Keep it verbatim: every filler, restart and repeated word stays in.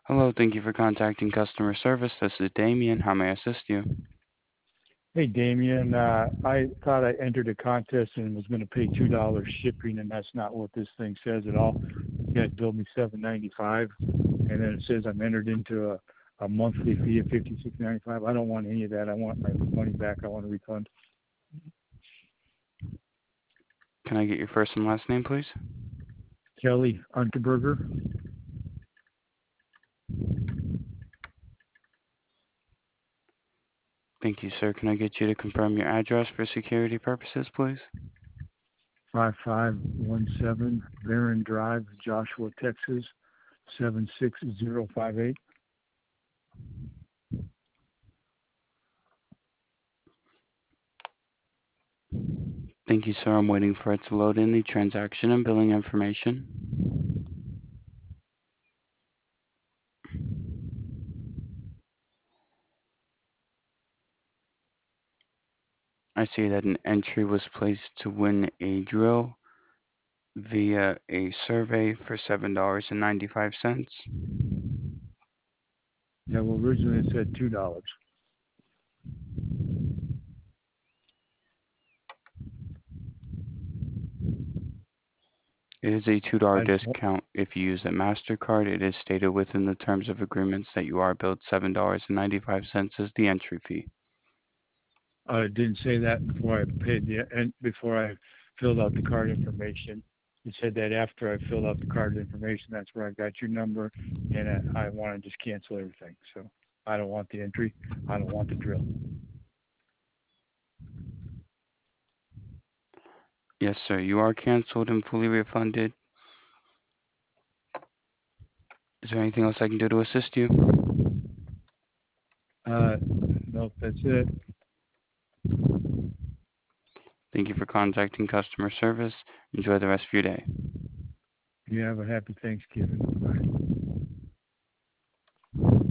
Hello, thank you for contacting customer service. This is Damien. How may I assist you? Hey, Damien. Uh, I thought I entered a contest and was going to pay two dollars shipping, and that's not what this thing says at all. You guys billed me seven ninety five, and then it says I'm entered into a, a monthly fee of fifty six ninety five. I don't want any of that. I want my money back. I want a refund. Can I get your first and last name, please? Kelly Unterberger. Thank you, sir. Can I get you to confirm your address for security purposes, please? five five one seven Barron Drive, Joshua, Texas, seven six zero five eight. Thank you, sir. I'm waiting for it to load in the transaction and billing information. I see that an entry was placed to win a drill via a survey for seven dollars and ninety-five cents. Yeah, well, originally it said two dollars. It is a two dollars I just discount if you use a MasterCard. It is stated within the terms of agreements that you are billed seven dollars and ninety-five cents as the entry fee. I didn't say that before I paid the and before I filled out the card information. It said that after I filled out the card information, that's where I got your number, and I, I want to just cancel everything. So I don't want the entry. I don't want the drill. Yes, sir. You are canceled and fully refunded. Is there anything else I can do to assist you? Uh, nope, that's it. Thank you for contacting customer service. Enjoy the rest of your day. You have a happy Thanksgiving. Bye.